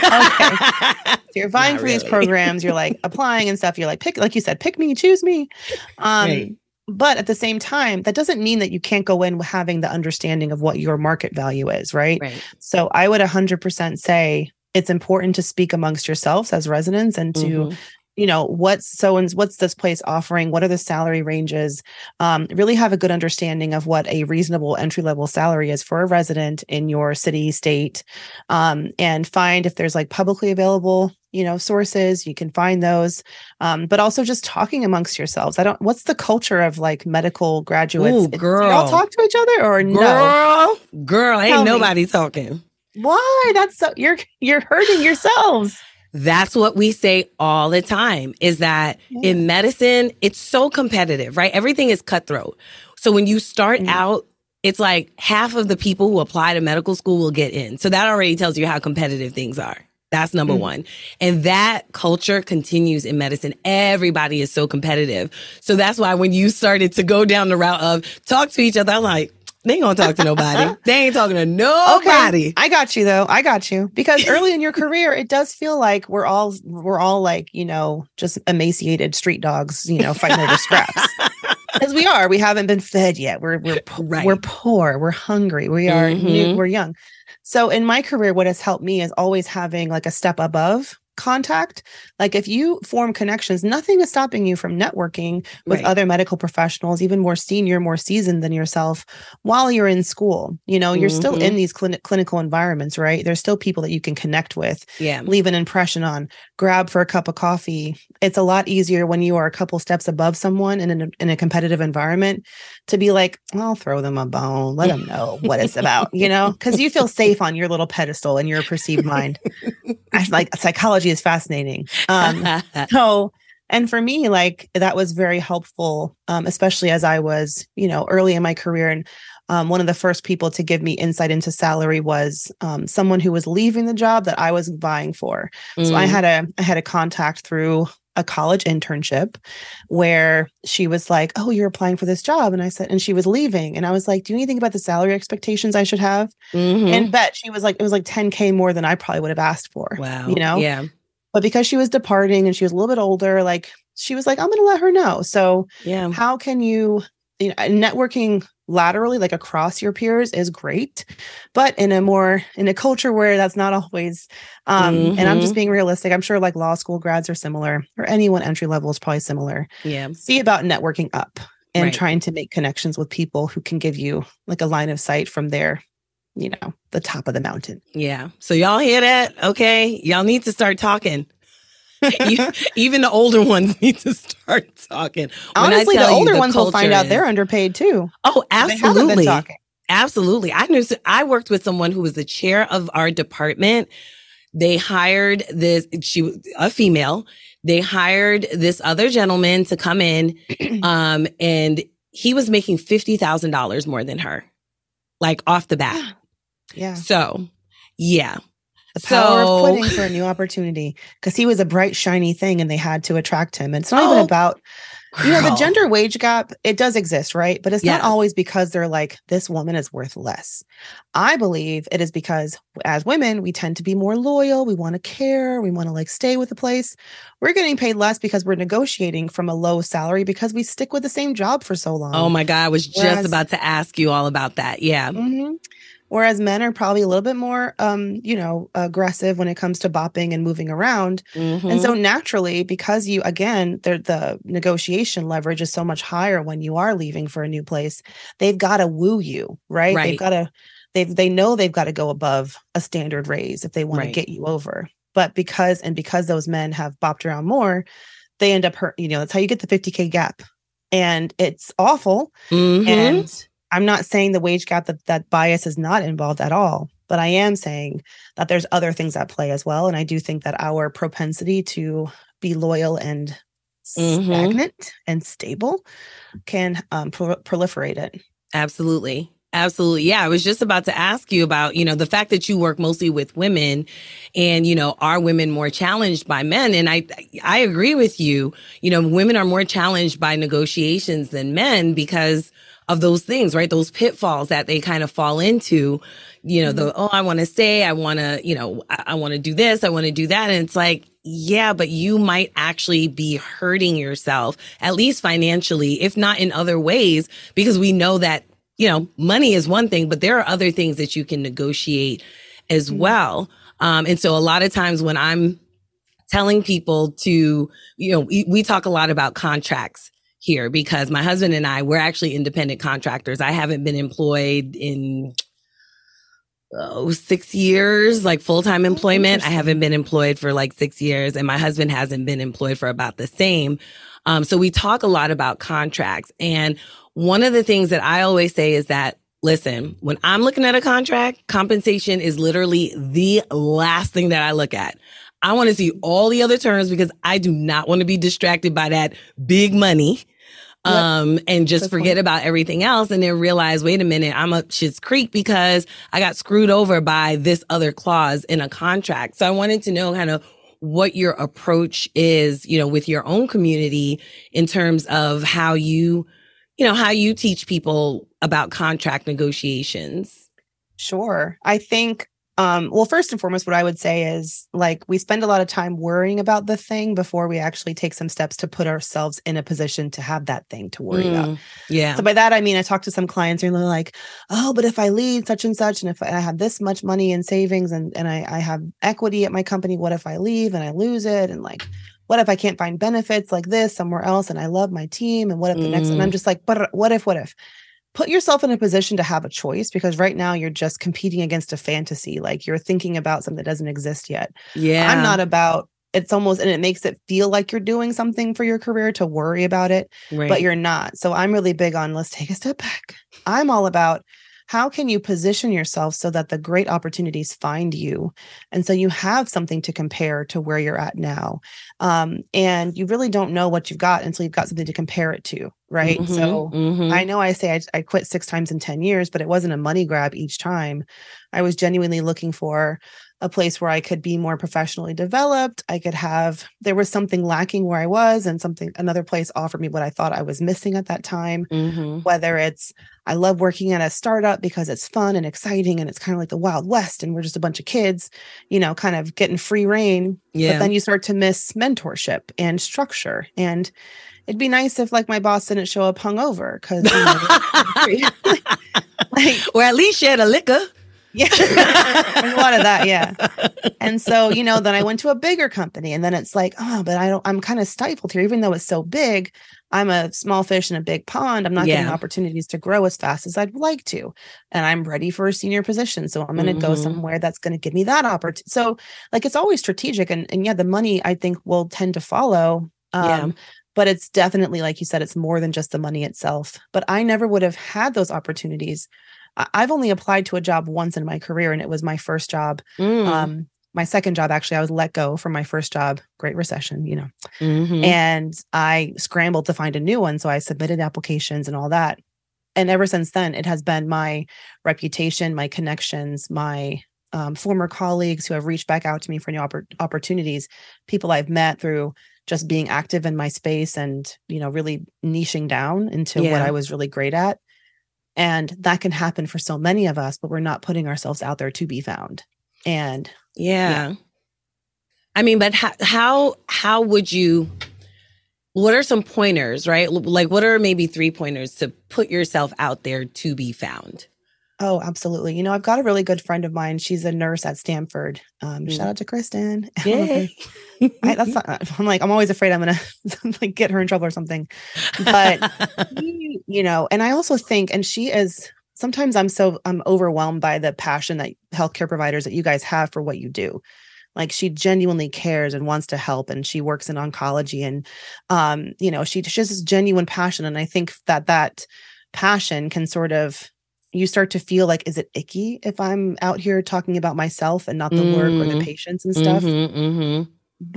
So you're vying not for really. These programs, you're like applying and stuff. You're like, pick, like you said, pick me, choose me. Um, right. But at the same time, that doesn't mean that you can't go in having the understanding of what your market value is, right? right. So I would one hundred percent say it's important to speak amongst yourselves as residents and to, mm-hmm. you know, what's so and what's this place offering? What are the salary ranges? Um, really have a good understanding of what a reasonable entry level salary is for a resident in your city, state, um, and find if there's like publicly available, you know, sources. You can find those, um, but also just talking amongst yourselves. I don't. What's the culture of like medical graduates? Ooh, girl, do y'all talk to each other or girl, no? Girl, ain't Tell nobody me. Talking. Why? That's so you're you're hurting yourselves. That's what we say all the time, is that yeah. in medicine, it's so competitive, right? Everything is cutthroat. So when you start mm-hmm. out, it's like half of the people who apply to medical school will get in. So that already tells you how competitive things are. That's number mm-hmm. one. And that culture continues in medicine. Everybody is so competitive. So that's why when you started to go down the route of talk to each other, I'm like, they ain't gonna talk to nobody. They ain't talking to nobody. Okay. I got you though. I got you. Because early in your career, it does feel like we're all we're all like, you know, just emaciated street dogs, you know, fighting over scraps. Because we are. We haven't been fed yet. We're we're right. we're poor. We're hungry. We are mm-hmm. new, we're young. So in my career, what has helped me is always having like a step above contact. Like if you form connections, nothing is stopping you from networking with right. other medical professionals, even more senior, more seasoned than yourself while you're in school. You know, you're mm-hmm. still in these clin- clinical environments, right? There's still people that you can connect with, yeah. leave an impression on, grab for a cup of coffee. It's a lot easier when you are a couple steps above someone in a, in a competitive environment to be like, I'll throw them a bone, let them know what it's about, you know, because you feel safe on your little pedestal in your perceived mind. I like psychology is fascinating. Um, so, and for me, like that was very helpful, um, especially as I was, you know, early in my career. And um, one of the first people to give me insight into salary was um, someone who was leaving the job that I was vying for. Mm. So I had a, I had a contact through a college internship where she was like, oh, you're applying for this job. And I said, and she was leaving. And I was like, do you know anything about the salary expectations I should have? Mm-hmm. And bet she was like, it was like ten K more than I probably would have asked for. Wow. You know? Yeah. But because she was departing and she was a little bit older, like she was like, I'm going to let her know. So yeah, how can you, you know, networking laterally, like across your peers is great, but in a more, in a culture where that's not always, um, mm-hmm. and I'm just being realistic. I'm sure like law school grads are similar, or anyone entry level is probably similar. Yeah. See about networking up and right. trying to make connections with people who can give you like a line of sight from their, you know, the top of the mountain. Yeah. So y'all hear that? Okay. Y'all need to start talking. you, even the older ones need to start talking. When Honestly, the older you, the ones will find out is, they're underpaid too. Oh, absolutely. Absolutely. I knew, I worked with someone who was the chair of our department. They hired this, she was a female. They hired this other gentleman to come in, um, and he was making fifty thousand dollars more than her, like off the bat. Yeah. So, yeah. The power so, of quitting for a new opportunity, because he was a bright, shiny thing and they had to attract him. And it's not oh, even about, you know, the gender wage gap, it does exist, right? But it's yes. not always because they're like, this woman is worth less. I believe it is because as women, we tend to be more loyal. We want to care. We want to like stay with the place. We're getting paid less because we're negotiating from a low salary because we stick with the same job for so long. Oh my God. I was Whereas, just about to ask you all about that. Yeah. Mm-hmm. Whereas men are probably a little bit more, um, you know, aggressive when it comes to bopping and moving around. Mm-hmm. And so naturally, because you, again, the negotiation leverage is so much higher when you are leaving for a new place, they've got to woo you, right? right. They've got to, they've, they know they've got to go above a standard raise if they want right. to get you over. But because, and because those men have bopped around more, they end up hurt, you know, that's how you get the fifty K gap. And it's awful. Mm-hmm. And I'm not saying the wage gap, that that bias is not involved at all, but I am saying that there's other things at play as well. And I do think that our propensity to be loyal and mm-hmm. stagnant and stable can um, pro- proliferate it. Absolutely. Absolutely. Yeah. I was just about to ask you about, you know, the fact that you work mostly with women and, you know, are women more challenged by men? And I, I agree with you. You know, women are more challenged by negotiations than men because of those things, right? Those pitfalls that they kind of fall into, you know, the, oh, I want to stay. I want to, you know, I, I want to do this. I want to do that. And it's like, yeah, but you might actually be hurting yourself, at least financially, if not in other ways, because we know that, you know, money is one thing, but there are other things that you can negotiate as mm-hmm. well. Um, and so a lot of times when I'm telling people to, you know, we, we talk a lot about contracts here because my husband and I, we're actually independent contractors. I haven't been employed in oh, six years, like full-time employment. I haven't been employed for like six years and my husband hasn't been employed for about the same. Um, so we talk a lot about contracts. And one of the things that I always say is that, listen, when I'm looking at a contract, compensation is literally the last thing that I look at. I want to see all the other terms because I do not want to be distracted by that big money. Um, yep. and just That's forget funny. about everything else and then realize, wait a minute, I'm up Schitt's Creek because I got screwed over by this other clause in a contract. So I wanted to know kind of what your approach is, you know, with your own community in terms of how you, you know, how you teach people about contract negotiations. Sure. I think Um, well, first and foremost, what I would say is like we spend a lot of time worrying about the thing before we actually take some steps to put ourselves in a position to have that thing to worry mm, about. Yeah. So by that, I mean, I talk to some clients and they're like, oh, but if I leave such and such, and if I have this much money in savings and, and I, I have equity at my company, what if I leave and I lose it? And like, what if I can't find benefits like this somewhere else? And I love my team. And what if the mm. next, and I'm just like, but what if, what if? Put yourself in a position to have a choice because right now you're just competing against a fantasy. Like you're thinking about something that doesn't exist yet. Yeah. I'm not about, it's almost, and it makes it feel like you're doing something for your career to worry about it, right. but you're not. So I'm really big on, let's take a step back. I'm all about how can you position yourself so that the great opportunities find you? And so you have something to compare to where you're at now. Um, and you really don't know what you've got until you've got something to compare it to, right? Mm-hmm, so mm-hmm. I know I say I, I quit six times in ten years, but it wasn't a money grab each time. I was genuinely looking for a place where I could be more professionally developed. I could have, there was something lacking where I was and something, another place offered me what I thought I was missing at that time. Mm-hmm. Whether it's, I love working at a startup because it's fun and exciting and it's kind of like the Wild West and we're just a bunch of kids, you know, kind of getting free reign. Yeah. But then you start to miss mentorship and structure. And it'd be nice if like my boss didn't show up hungover because, you know, like, or at least she had a liquor. Yeah, there's a lot of that. Yeah. And so, you know, then I went to a bigger company and then it's like, oh, but I don't, I'm kind of stifled here, even though it's so big. I'm a small fish in a big pond. I'm not yeah. getting opportunities to grow as fast as I'd like to. And I'm ready for a senior position. So I'm going to mm-hmm. go somewhere that's going to give me that opportunity. So like, it's always strategic. And, and yeah, the money I think will tend to follow. Um, yeah. But it's definitely, like you said, it's more than just the money itself. But I never would have had those opportunities. I've only applied to a job once in my career and it was my first job. Mm. Um, my second job, actually, I was let go from my first job, Great Recession, you know, Mm-hmm. and I scrambled to find a new one. So I submitted applications and all that. And ever since then, it has been my reputation, my connections, my um, former colleagues who have reached back out to me for new oppor- opportunities, people I've met through just being active in my space and, you know, really niching down into Yeah. what I was really great at. And that can happen for so many of us, but we're not putting ourselves out there to be found. And yeah. yeah. I mean, but how, how, how would you, what are some pointers, right? Like, what are maybe three pointers to put yourself out there to be found? Oh, absolutely. You know, I've got a really good friend of mine. She's a nurse at Stanford. Um, mm. Shout out to Kristen. Yeah. I, that's not, I'm like, I'm always afraid I'm going to like get her in trouble or something. But, you, you know, and I also think, and she is, sometimes I'm so, I'm overwhelmed by the passion that healthcare providers that you guys have for what you do. Like, she genuinely cares and wants to help, and she works in oncology, and, um, you know, she, she has this genuine passion. And I think that that passion can sort of, you start to feel like, is it icky if I'm out here talking about myself and not the mm. work or the patients and stuff? Mm-hmm, mm-hmm.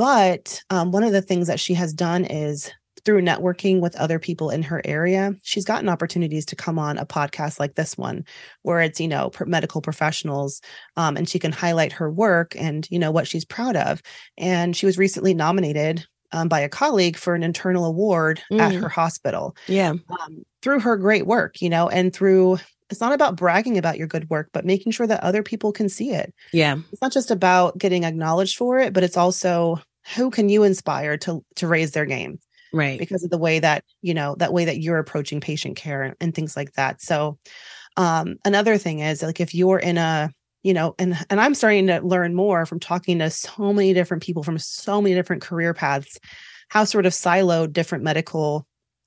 But um, one of the things that she has done is through networking with other people in her area, she's gotten opportunities to come on a podcast like this one, where it's, you know, medical professionals, um, and she can highlight her work and, you know, what she's proud of. And she was recently nominated um, by a colleague for an internal award mm. at her hospital. Yeah. Um, through her great work, you know, and through, it's not about bragging about your good work, but making sure that other people can see it. Yeah. It's not just about getting acknowledged for it, but it's also, who can you inspire to to raise their game? Right. Because of the way that, you know, that way that you're approaching patient care and, and things like that. So um, another thing is, like, if you're in a, you know, and, and I'm starting to learn more from talking to so many different people from so many different career paths, how sort of siloed different medical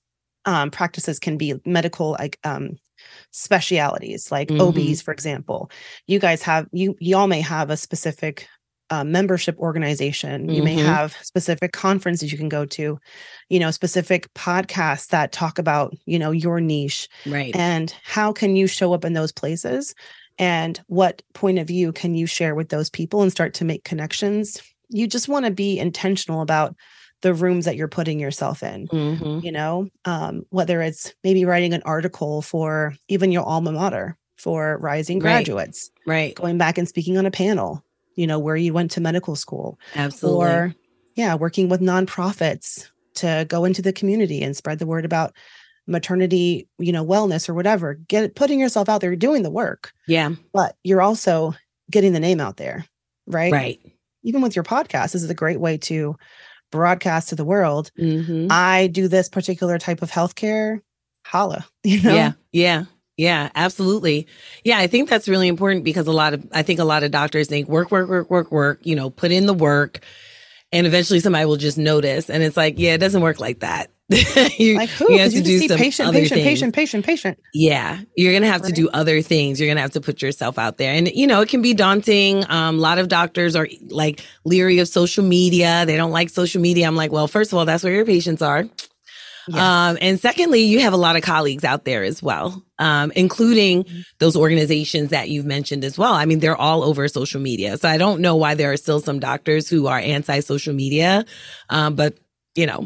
um, practices can be, medical, like, um, specialities, like mm-hmm. O Bs, for example. You guys have, you, y'all may have a specific Uh, membership organization. You mm-hmm. may have specific conferences you can go to, you know, specific podcasts that talk about, you know, your niche. Right. And how can you show up in those places? And what point of view can you share with those people and start to make connections? You just want to be intentional about the rooms that you're putting yourself in, mm-hmm. you know, um, whether it's maybe writing an article for even your alma mater for rising graduates, right. right. going back and speaking on a panel, you know, where you went to medical school. Absolutely. Or, yeah, working with nonprofits to go into the community and spread the word about maternity, you know, wellness or whatever. Get it, putting yourself out there, doing the work. Yeah. But you're also getting the name out there, right? Right. Even with your podcast, this is a great way to broadcast to the world. Mm-hmm. I do this particular type of healthcare. Holla, you know? Yeah. Yeah. Yeah, absolutely. Yeah, I think that's really important because a lot of, I think a lot of doctors think work, work, work, work, work, you know, put in the work, and eventually somebody will just notice. And it's like, yeah, it doesn't work like that. you, like who? You have to you do see some patient, other patient, things. patient, patient, patient. Yeah, you're going to have right. to do other things. You're going to have to put yourself out there. And, you know, it can be daunting. Um, a lot of doctors are like leery of social media. They don't like social media. I'm like, well, first of all, that's where your patients are. Yes. Um, and secondly, you have a lot of colleagues out there as well, um, including mm-hmm. those organizations that you've mentioned as well. I mean, they're all over social media. So I don't know why there are still some doctors who are anti-social media. Um, but, you know,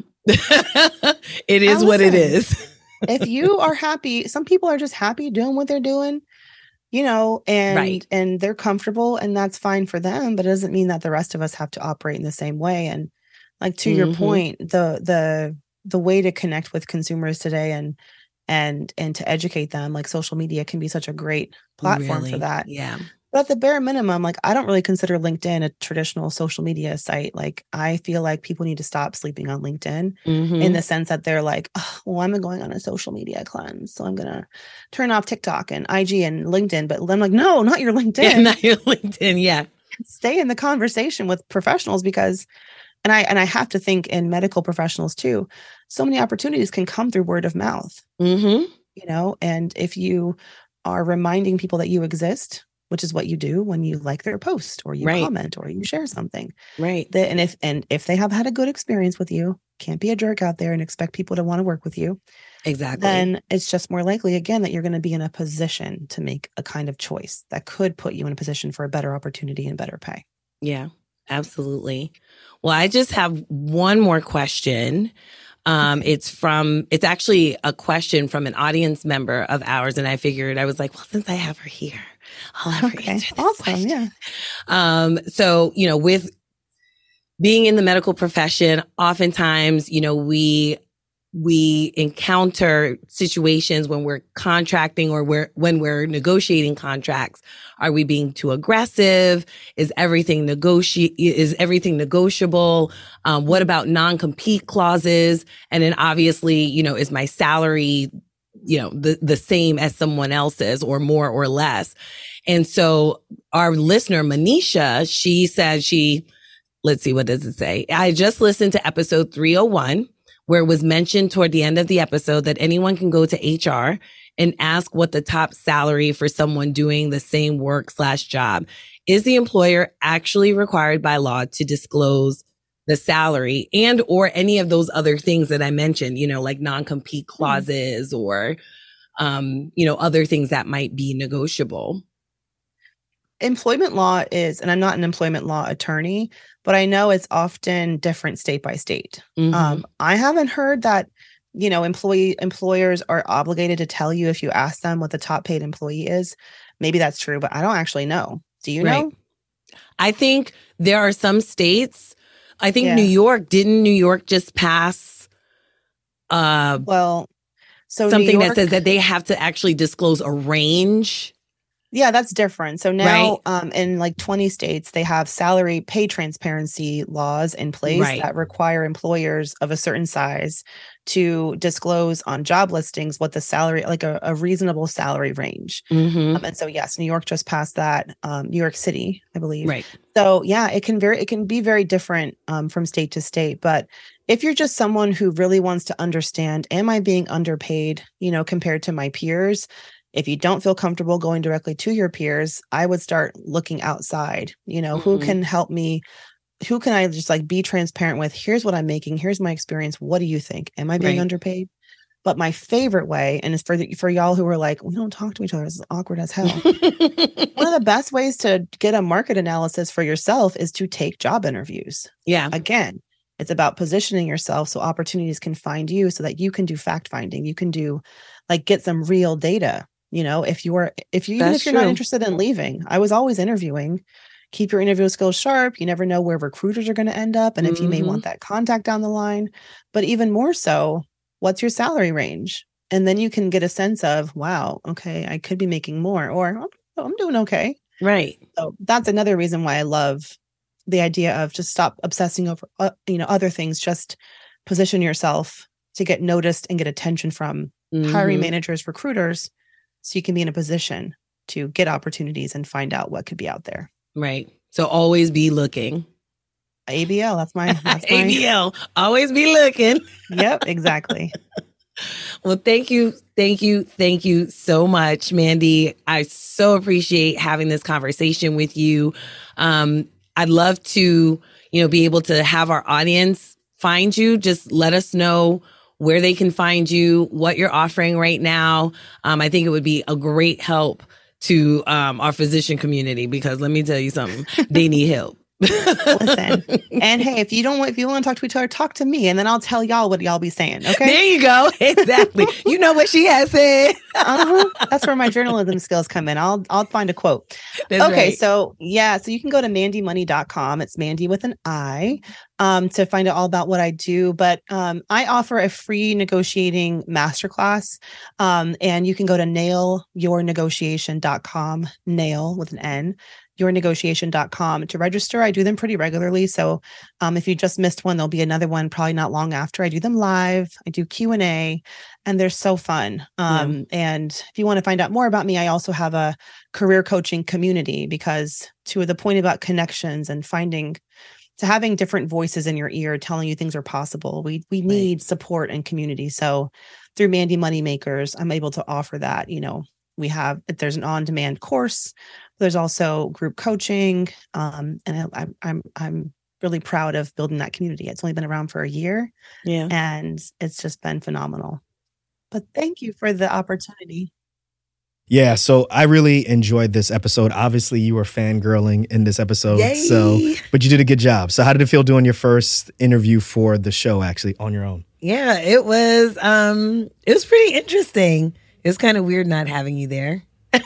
it is what it is. If you are happy, some people are just happy doing what they're doing, you know, and, right. and they're comfortable, and that's fine for them. But it doesn't mean that the rest of us have to operate in the same way. And like, to mm-hmm. your point, the, the, the way to connect with consumers today and and and to educate them, like, social media can be such a great platform really? for that. Yeah. But at the bare minimum, like, I don't really consider LinkedIn a traditional social media site. Like, I feel like people need to stop sleeping on LinkedIn mm-hmm. in the sense that they're like, oh, well, I'm going on a social media cleanse, so I'm going to turn off TikTok and I G and LinkedIn. But I'm like, no, not your LinkedIn. Yeah, not your LinkedIn. Yeah. Stay in the conversation with professionals, because And I and I have to think in medical professionals too, so many opportunities can come through word of mouth, mm-hmm. you know, and if you are reminding people that you exist, which is what you do when you like their post or you right. comment or you share something. Right. That, and if and if they have had a good experience with you, can't be a jerk out there and expect people to want to work with you. Exactly. Then it's just more likely, again, that you're going to be in a position to make a kind of choice that could put you in a position for a better opportunity and better pay. Yeah, absolutely. Well, I just have one more question. Um, okay. It's from, it's actually a question from an audience member of ours. And I figured, I was like, well, since I have her here, I'll have her okay. answer this awesome, question. Yeah. Um, so, you know, with being in the medical profession, oftentimes, you know, we we encounter situations when we're contracting or we're, when we're negotiating contracts. Are we being too aggressive? Is everything negoti- is everything negotiable? Um, what about non-compete clauses? And then obviously, you know, is my salary, you know, the, the same as someone else's or more or less? And so our listener, Manisha, she said she, let's see, what does it say? I just listened to episode three oh one. Where it was mentioned toward the end of the episode that anyone can go to H R and ask what the top salary for someone doing the same work slash job. Is the employer actually required by law to disclose the salary and or any of those other things that I mentioned, you know, like non-compete clauses mm-hmm. or, um, you know, other things that might be negotiable? Employment law is, and I'm not an employment law attorney, but I know it's often different state by state. Mm-hmm. Um, I haven't heard that, you know, employee employers are obligated to tell you if you ask them what the top paid employee is. Maybe that's true, but I don't actually know. Do you right. know? I think there are some states. I think yeah. New York, didn't New York just pass uh, well, so something York, that says that they have to actually disclose a range? Yeah, that's different. So now right. um, in like twenty states, they have salary pay transparency laws in place right. that require employers of a certain size to disclose on job listings what the salary, like a, a reasonable salary range. Mm-hmm. Um, and so, yes, New York just passed that, um, New York City, I believe. Right. So, yeah, it can very, it can be very different um, from state to state. But if you're just someone who really wants to understand, am I being underpaid, you know, compared to my peers? If you don't feel comfortable going directly to your peers, I would start looking outside, you know, mm-hmm. who can help me? Who can I just like be transparent with? Here's what I'm making. Here's my experience. What do you think? Am I being right. underpaid? But my favorite way, and it's for the, for y'all who are like, we don't talk to each other. This is awkward as hell. One of the best ways to get a market analysis for yourself is to take job interviews. Yeah. Again, it's about positioning yourself so opportunities can find you so that you can do fact finding. You can do like get some real data. You know, if you're, if you, even That's if you're true. not interested in leaving, I was always interviewing. Keep your interview skills sharp. You never know where recruiters are going to end up and if mm-hmm. you may want that contact down the line. But even more so, what's your salary range? And then you can get a sense of, wow, okay, I could be making more, or oh, I'm doing okay. Right. So that's another reason why I love the idea of just stop obsessing over, uh, you know, other things. Just position yourself to get noticed and get attention from mm-hmm. hiring managers, recruiters, so you can be in a position to get opportunities and find out what could be out there. Right. So always be looking. A B L, that's my, that's my... A B L, always be looking. Yep, exactly. Well, thank you. Thank you. Thank you so much, Mandy. I so appreciate having this conversation with you. Um, I'd love to, you know, be able to have our audience find you. Just let us know where they can find you, what you're offering right now. Um, I think it would be a great help to um, our physician community because let me tell you something, they need help. Listen, and hey, if you don't want, if you want to talk to each other, talk to me, and then I'll tell y'all what y'all be saying. Okay, there you go. Exactly. You know what she has said. uh-huh. That's where my journalism skills come in. I'll I'll find a quote. That's okay, right. so yeah, so you can go to mandy money dot com. It's Mandy with an I, um, to find out all about what I do. But um, I offer a free negotiating masterclass, um, and you can go to nail your negotiation dot com. Nail with an N. your negotiation dot com to register. I do them pretty regularly. So um, if you just missed one, there'll be another one probably not long after. I do them live. I do Q and A, and they're so fun. Um, yeah. And if you want to find out more about me, I also have a career coaching community because to the point about connections and finding, to having different voices in your ear telling you things are possible, we we need right. support and community. So through Mandy Moneymakers, I'm able to offer that. You know, we have, if there's an on-demand course, there's also group coaching, um, and I, I'm I'm really proud of building that community. It's only been around for a year, yeah, and it's just been phenomenal. But thank you for the opportunity. Yeah, so I really enjoyed this episode. Obviously, you were fangirling in this episode. Yay. So, but you did a good job. So how did it feel doing your first interview for the show, actually, on your own? Yeah, it was um it was pretty interesting. It was kind of weird not having you there.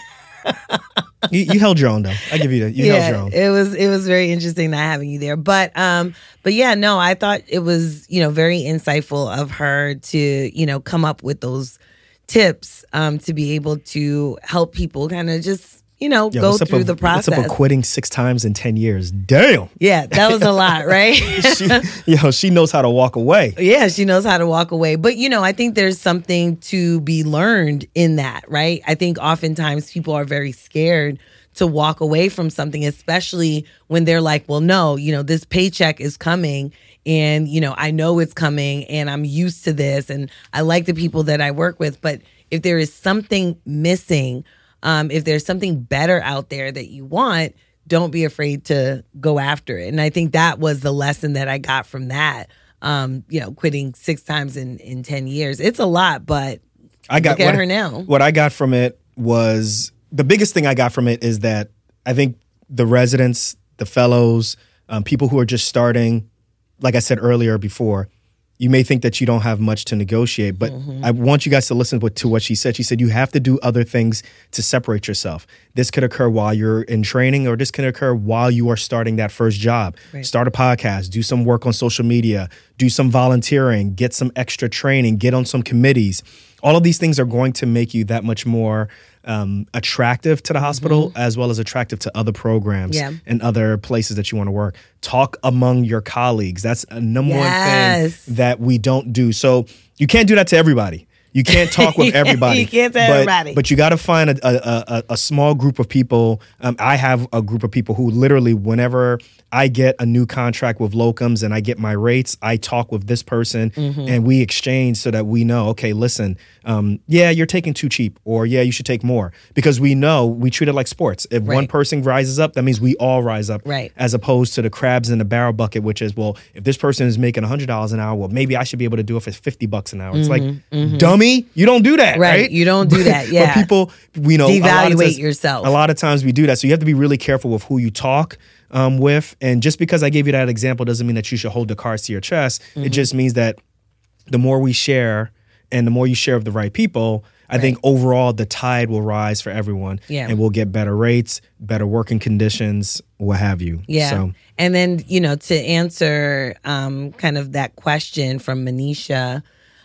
you, you held your own though. I give you that. You yeah, held your own. It was it was very interesting not having you there. But um but yeah, no, I thought it was, you know, very insightful of her to, you know, come up with those tips um to be able to help people kind of just, you know, Yo, go through with, the process. What's up with quitting six times in ten years? Damn. Yeah, that was a lot, right? she, yo, she knows how to walk away. Yeah, she knows how to walk away. But, you know, I think there's something to be learned in that, right? I think oftentimes people are very scared to walk away from something, especially when they're like, well, no, you know, this paycheck is coming and, you know, I know it's coming and I'm used to this and I like the people that I work with. But if there is something missing, um, if there's something better out there that you want, don't be afraid to go after it. And I think that was the lesson that I got from that. Um, you know, quitting six times in, in ten years. It's a lot, but I got look at what, her now. What I got from it was, the biggest thing I got from it is that I think the residents, the fellows, um, people who are just starting, like I said earlier before, you may think that you don't have much to negotiate, but mm-hmm. I want you guys to listen to what she said. She said you have to do other things to separate yourself. This could occur while you're in training, or this can occur while you are starting that first job. Right. Start a podcast, do some work on social media, do some volunteering, get some extra training, get on some committees. All of these things are going to make you that much more um, attractive to the hospital, mm-hmm. as well as attractive to other programs yeah. and other places that you want to work. Talk among your colleagues. That's a number yes. one thing that we don't do. So you can't do that to everybody. You can't talk with everybody. You can't tell but, everybody. But you got to find a, a, a, a small group of people. Um, I have a group of people who literally, whenever I get a new contract with locums and I get my rates, I talk with this person mm-hmm. and we exchange so that we know, okay, listen, um, yeah, you're taking too cheap, or yeah, you should take more. Because we know, we treat it like sports. If right. one person rises up, that means we all rise up. Right. As opposed to the crabs in the barrel bucket, which is, well, if this person is making one hundred dollars an hour, well, maybe I should be able to do it for fifty bucks an hour. It's mm-hmm. like, mm-hmm. dumb. You don't do that, right? right? You don't do that, yeah. But people, you know, devaluate times, yourself. A lot of times we do that. So you have to be really careful with who you talk um, with. And just because I gave you that example doesn't mean that you should hold the cards to your chest. Mm-hmm. It just means that the more we share and the more you share with the right people, I right. think overall the tide will rise for everyone. Yeah. And we'll get better rates, better working conditions, what have you. Yeah. So. And then, you know, to answer um, kind of that question from Manisha,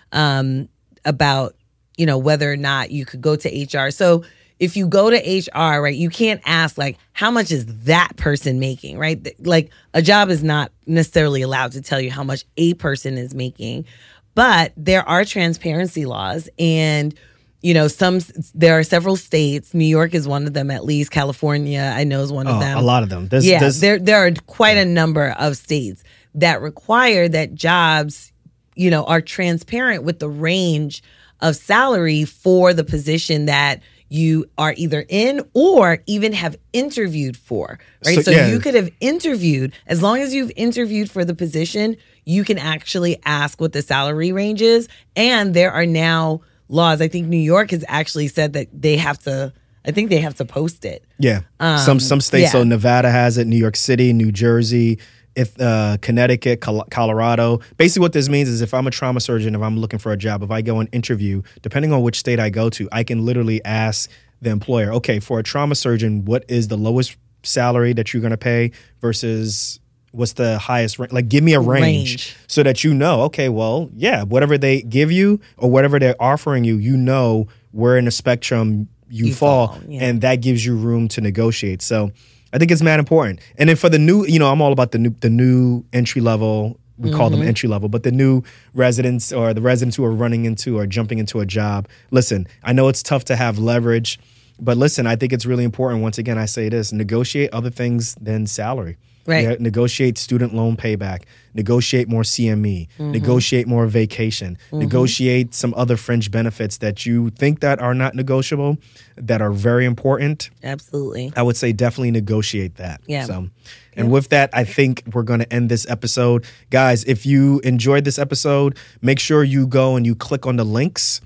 um, about, you know, whether or not you could go to H R. So if you go to H R, right, you can't ask, like, how much is that person making, right? Like, a job is not necessarily allowed to tell you how much a person is making, but there are transparency laws. And, you know, some, there are several states. New York is one of them, at least. California, I know, is one of oh, them. A lot of them. There's, yeah, there's, there, there are quite a number of states that require that jobs, you know, are transparent with the range of salary for the position that you are either in or even have interviewed for, right? So, so yeah. you could have interviewed, as long as you've interviewed for the position, you can actually ask what the salary range is. And there are now laws. I think New York has actually said that they have to, I think they have to post it. Yeah. Um, some some states, yeah. so Nevada has it, New York City, New Jersey, If uh, Connecticut, Colorado. Basically what this means is if I'm a trauma surgeon, if I'm looking for a job, if I go and interview, depending on which state I go to, I can literally ask the employer, okay, for a trauma surgeon, what is the lowest salary that you're going to pay versus what's the highest range? Like, give me a range, range so that you know, okay, well, yeah, whatever they give you or whatever they're offering you, you know where in the spectrum you, you fall, fall yeah. and that gives you room to negotiate. So I think it's mad important. And then for the new, you know, I'm all about the new, the new entry level. We mm-hmm. call them entry level, but the new residents or the residents who are running into or jumping into a job. Listen, I know it's tough to have leverage, but listen, I think it's really important. Once again, I say this: negotiate other things than salary. Right. Yeah, negotiate student loan payback. Negotiate more C M E. Mm-hmm. Negotiate more vacation. Mm-hmm. Negotiate some other fringe benefits that you think that are not negotiable, that are very important. Absolutely. I would say definitely negotiate that. Yeah. So, and yeah. with that, I think we're going to end this episode. Guys, if you enjoyed this episode, make sure you go and you click on the links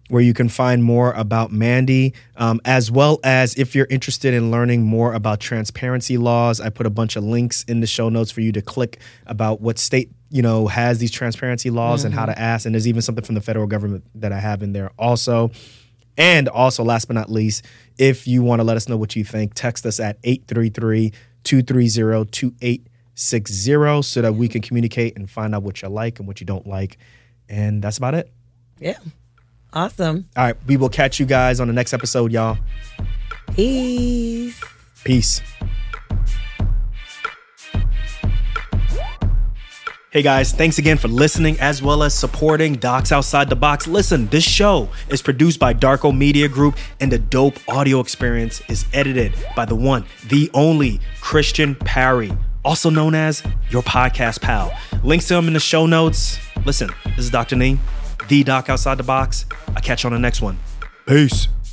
where you can find more about Mandy, um, as well as if you're interested in learning more about transparency laws. I put a bunch of links in the show notes for you to click about what state, you know, has these transparency laws mm-hmm. and how to ask. And there's even something from the federal government that I have in there also. And also, last but not least, if you want to let us know what you think, text us at eight three three, two three zero, two eight six zero so that we can communicate and find out what you like and what you don't like. And that's about it. Yeah. Awesome. All right. We will catch you guys on the next episode, y'all. Peace. Peace. Hey guys, thanks again for listening as well as supporting Docs Outside the Box. Listen, this show is produced by Darko Media Group and the dope audio experience is edited by the one, the only Christian Parry, also known as your podcast pal. Links to him in the show notes. Listen, this is Doctor Nee, the Doc Outside the Box. I'll catch you on the next one. Peace.